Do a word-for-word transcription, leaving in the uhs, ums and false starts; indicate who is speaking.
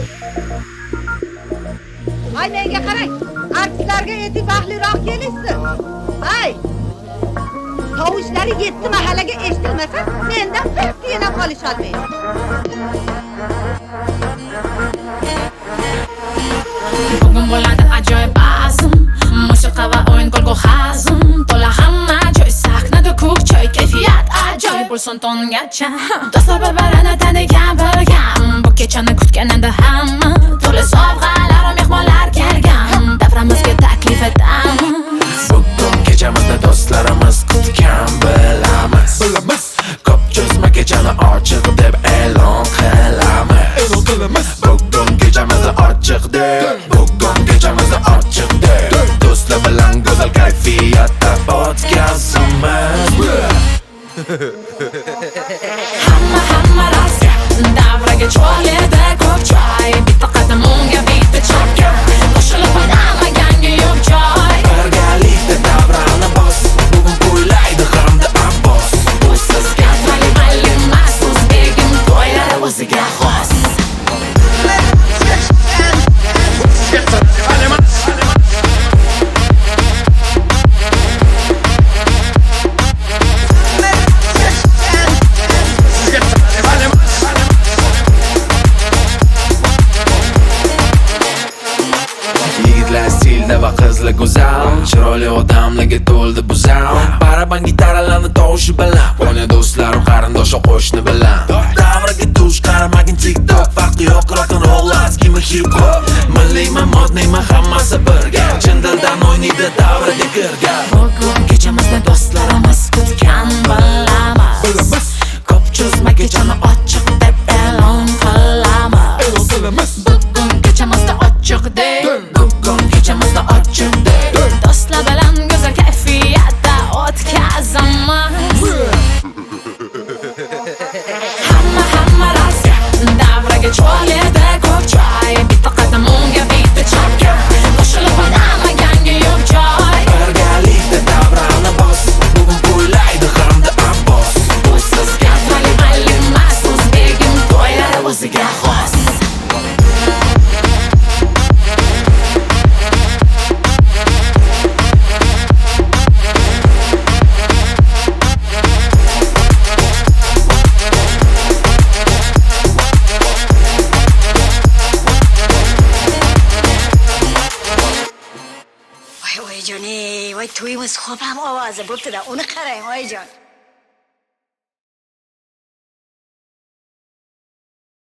Speaker 1: Ay menga qarang. Artistlarga eti baxtliroq kelishsin. Ay. Tovushlari yetti mahallaga eshitilmasa, mendan bir tiyin ham qolisholmaydi.
Speaker 2: Bugun bo'ladi ajoyib bazm, musiqa va o'yin kulgu hazm, to'la hamma joy sahnada ko'k choy, kayfiyat ajoyib bo'lsin tongacha. Do'stlar bir-birini tanigan bilgan, bu kechani kutgan endi hamma, to'la sovg'alar, mehmonlar kelgan, davramizga taklif etamiz.
Speaker 3: Bugun kechamizni do'stlarimiz kutgan bilamiz. Bilamiz. Ko'p cho'zma kechani ochiq deb e'lon qilamiz. Bugun kechamizni ochiq deb, bugun kechamizni ochiq deb, do'stlar bilan go'zal kayfiyatda o'tkazamiz.
Speaker 2: Hamma hamma rostga, davraga cho'lida ko'k choy, bitta qadam unga bitta chapga, qo'shilib o'ynamaganga yo'q joy.
Speaker 3: Birgalikda davrani bos, bugun kuylaydi hamda Abbos.
Speaker 2: Bu sizga taniqli emas, o'zbegim to'ylari o'ziga xos.
Speaker 3: Yigitlar stilda va qizlar go'zal, chiroyli odamlarga to'ldi bu zal. Baraban gitaralarni tovushi bilan, o'yna do'stlar, qarindosh qo'shni bilan. Davraga tush qaramagin TikTok, farqi yo'q rock-and-roll, kimi hip hop. Milliymi, modniymi, hammasi birga, chin dildan o'ynaydi davraga kirgan.
Speaker 2: Bugun kechamizni do'stlarimiz kutgan bilamiz. Ko'p cho'zma kechani ochiq deb e'lon qilamiz. Bugun kechamizni ochiq deb, bugun kechamizni ochiq deb, do'stlar bilan go'zal kayfiyatda o'tkazamiz. Hamma hamma rostga, davraga cho'lida ko'k choy, bitta qadam unga bitta chapga, qo'shilib o'ynamaganga yo'q joy.
Speaker 3: Birgalikda davrani bos, bugun kuylaydi hamda Abbos.
Speaker 2: Bu sizga taniqli emas, o'zbegim to'ylari o'ziga xos.
Speaker 4: Voy oyijon, ey, voy to'yimiz xo'p ham ovozi bo'pti-da, uni qarang oyijon.